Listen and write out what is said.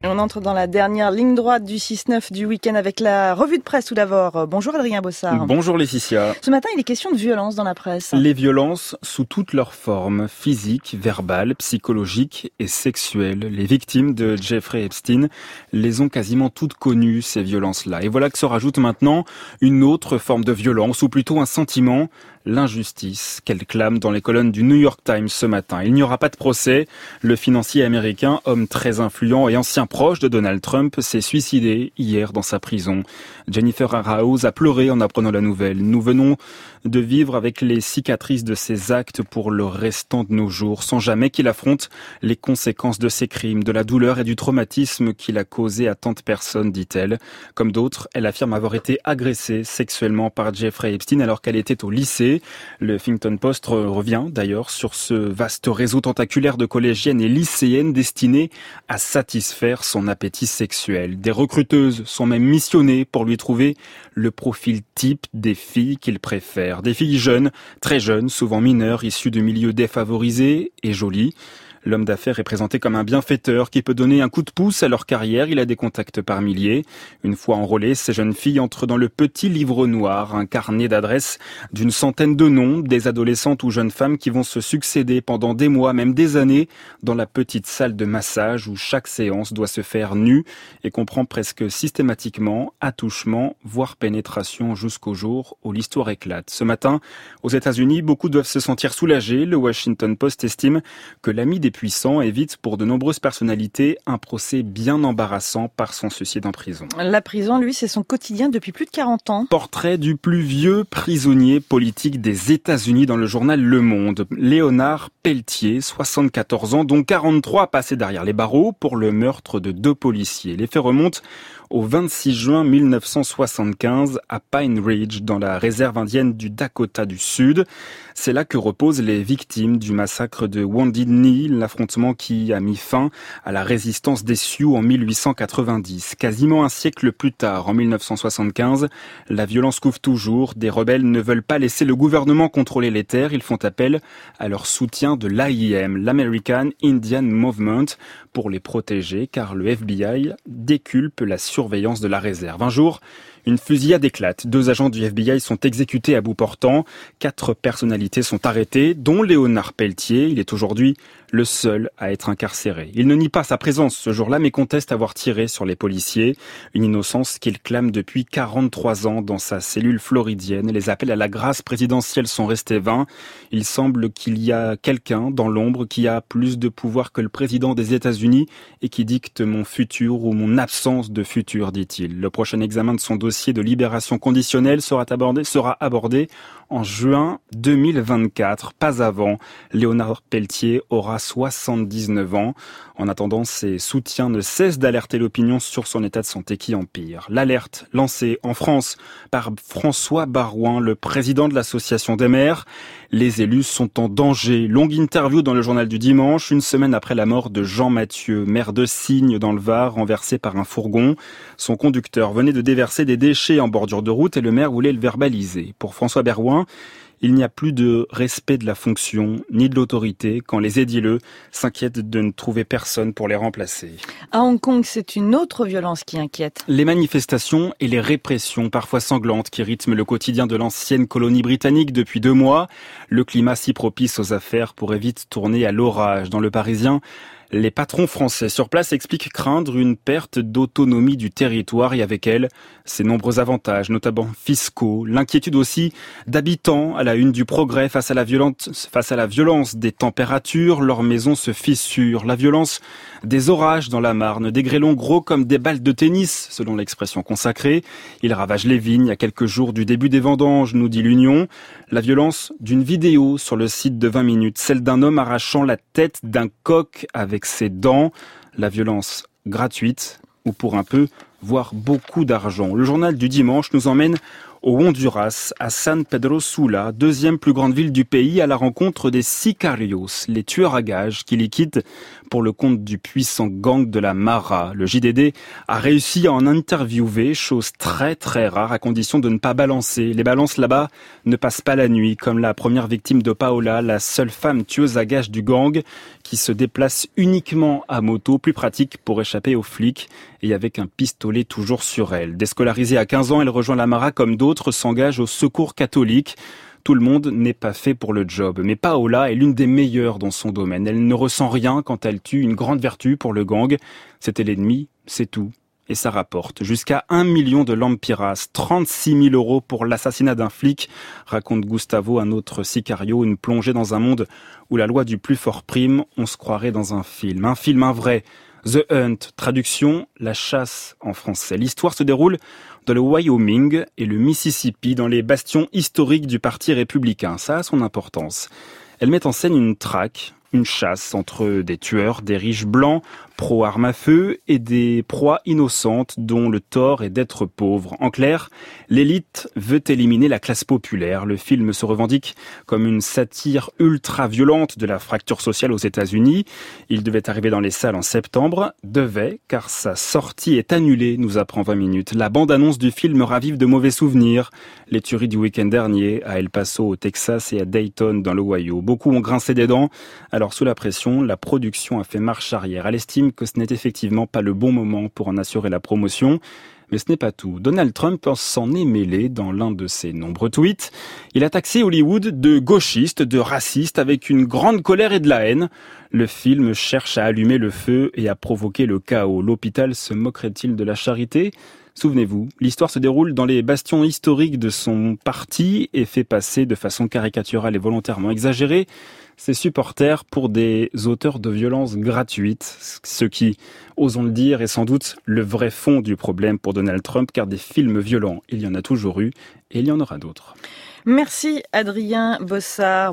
On entre dans la dernière ligne droite du 6-9 du week-end avec la revue de presse tout d'abord. Bonjour Adrien Bossard. Bonjour Laetitia. Ce matin, il est question de violence dans la presse. Les violences sous toutes leurs formes, physiques, verbales, psychologiques et sexuelles. Les victimes de Jeffrey Epstein les ont quasiment toutes connues, ces violences-là. Et voilà que se rajoute maintenant une autre forme de violence, ou plutôt un sentiment, l'injustice qu'elle clame dans les colonnes du New York Times ce matin. Il n'y aura pas de procès. Le financier américain, homme très influent et ancien proche de Donald Trump, s'est suicidé hier dans sa prison. Jennifer Arauz a pleuré en apprenant la nouvelle. Nous venons de vivre avec les cicatrices de ses actes pour le restant de nos jours, sans jamais qu'il affronte les conséquences de ses crimes, de la douleur et du traumatisme qu'il a causé à tant de personnes, dit-elle. Comme d'autres, elle affirme avoir été agressée sexuellement par Jeffrey Epstein alors qu'elle était au lycée. Le Huffington Post revient d'ailleurs sur ce vaste réseau tentaculaire de collégiennes et lycéennes destinées à satisfaire son appétit sexuel. Des recruteuses sont même missionnées pour lui trouver le profil type des filles qu'il préfère. Des filles jeunes, très jeunes, souvent mineures, issues de milieux défavorisés et jolies. L'homme d'affaires est présenté comme un bienfaiteur qui peut donner un coup de pouce à leur carrière. Il a des contacts par milliers. Une fois enrôlées, ces jeunes filles entrent dans le petit livre noir, un carnet d'adresses d'une centaine de noms, des adolescentes ou jeunes femmes qui vont se succéder pendant des mois, même des années, dans la petite salle de massage où chaque séance doit se faire nue et comprend presque systématiquement attouchement, voire pénétration jusqu'au jour où l'histoire éclate. Ce matin, aux États-Unis, beaucoup doivent se sentir soulagés. Le Washington Post estime que l'ami des puissants évite pour de nombreuses personnalités un procès bien embarrassant par son suicide en prison. La prison, lui, c'est son quotidien depuis plus de 40 ans. Portrait du plus vieux prisonnier politique des États-Unis dans le journal Le Monde. Léonard Peltier, 74 ans, dont 43 passés derrière les barreaux pour le meurtre de 2 policiers. Les faits remontent au 26 juin 1975 à Pine Ridge, dans la réserve indienne du Dakota du Sud. C'est là que reposent les victimes du massacre de Wounded Knee, l'affrontement qui a mis fin à la résistance des Sioux en 1890. Quasiment un siècle plus tard, en 1975, la violence couvre toujours. Des rebelles ne veulent pas laisser le gouvernement contrôler les terres. Ils font appel à leur soutien de l'AIM, l'American Indian Movement, pour les protéger, car le FBI déculpe la surveillance de la réserve. Un jour, une fusillade éclate. 2 agents du FBI sont exécutés à bout portant. 4 personnalités sont arrêtées, dont Léonard Peltier. Il est aujourd'hui le seul à être incarcéré. Il ne nie pas sa présence ce jour-là, mais conteste avoir tiré sur les policiers. Une innocence qu'il clame depuis 43 ans dans sa cellule floridienne. Les appels à la grâce présidentielle sont restés vains. Il semble qu'il y a quelqu'un dans l'ombre qui a plus de pouvoir que le président des États-Unis et qui dicte mon futur ou mon absence de futur, dit-il. Le prochain examen de son dossier de libération conditionnelle sera abordé en juin 2024, pas avant. Léonard Peltier aura 79 ans. En attendant, ses soutiens ne cessent d'alerter l'opinion sur son état de santé qui empire. L'alerte lancée en France par François Baroin, le président de l'association des maires. Les élus sont en danger. Longue interview dans le journal du dimanche, une semaine après la mort de Jean Mathieu, maire de Signes dans le Var, renversé par un fourgon. Son conducteur venait de déverser des déchets en bordure de route et le maire voulait le verbaliser. Pour François Baroin, il n'y a plus de respect de la fonction, ni de l'autorité, quand les édileux s'inquiètent de ne trouver personne pour les remplacer. À Hong Kong, c'est une autre violence qui inquiète. Les manifestations et les répressions, parfois sanglantes, qui rythment le quotidien de l'ancienne colonie britannique depuis 2 mois. Le climat si propice aux affaires pourrait vite tourner à l'orage. Dans Le Parisien, les patrons français sur place expliquent craindre une perte d'autonomie du territoire et avec elle, ses nombreux avantages, notamment fiscaux. L'inquiétude aussi d'habitants à la une du Progrès face à la violence des températures. Leurs maisons se fissurent. La violence des orages dans la Marne, des grêlons gros comme des balles de tennis, selon l'expression consacrée. Ils ravagent les vignes à quelques jours du début des vendanges, nous dit l'Union. La violence d'une vidéo sur le site de 20 minutes, celle d'un homme arrachant la tête d'un coq avec ses dents. La violence gratuite ou pour un peu, voire beaucoup d'argent. Le journal du dimanche nous emmène Au Honduras, à San Pedro Sula, deuxième plus grande ville du pays, à la rencontre des sicarios, les tueurs à gages qui liquident pour le compte du puissant gang de la Mara. Le JDD a réussi à en interviewer, chose très très rare, à condition de ne pas balancer. Les balances là-bas ne passent pas la nuit, comme la première victime de Paola, la seule femme tueuse à gages du gang, qui se déplace uniquement à moto, plus pratique pour échapper aux flics, et avec un pistolet toujours sur elle. Déscolarisée à 15 ans, elle rejoint la Mara comme d'autres, s'engage au secours catholique. Tout le monde n'est pas fait pour le job, mais Paola est l'une des meilleures dans son domaine. Elle ne ressent rien quand elle tue, une grande vertu pour le gang. C'était l'ennemi, c'est tout. Et ça rapporte jusqu'à 1 million de lempiras, 36 000 euros pour l'assassinat d'un flic, raconte Gustavo, un autre sicario, une plongée dans un monde où la loi du plus fort prime, on se croirait dans un film, un vrai. The Hunt, traduction, la chasse en français. L'histoire se déroule dans le Wyoming et le Mississippi, dans les bastions historiques du Parti républicain. Ça a son importance. Elle met en scène une traque, une chasse entre des tueurs, des riches blancs, pro-armes à feu, et des proies innocentes dont le tort est d'être pauvre. En clair, l'élite veut éliminer la classe populaire. Le film se revendique comme une satire ultra-violente de la fracture sociale aux États-Unis. Il devait arriver dans les salles en septembre. Car sa sortie est annulée, nous apprend 20 minutes. La bande-annonce du film ravive de mauvais souvenirs. Les tueries du week-end dernier à El Paso au Texas et à Dayton dans l'Ohio. Beaucoup ont grincé des dents. Alors sous la pression, la production a fait marche arrière. Elle estime que ce n'est effectivement pas le bon moment pour en assurer la promotion. Mais ce n'est pas tout. Donald Trump s'en est mêlé dans l'un de ses nombreux tweets. Il a taxé Hollywood de gauchiste, de raciste, avec une grande colère et de la haine. Le film cherche à allumer le feu et à provoquer le chaos. L'hôpital se moquerait-il de la charité ? Souvenez-vous, l'histoire se déroule dans les bastions historiques de son parti et fait passer de façon caricaturale et volontairement exagérée ses supporters pour des auteurs de violences gratuites. Ce qui, osons le dire, est sans doute le vrai fond du problème pour Donald Trump, car des films violents, il y en a toujours eu et il y en aura d'autres. Merci Adrien Bossard.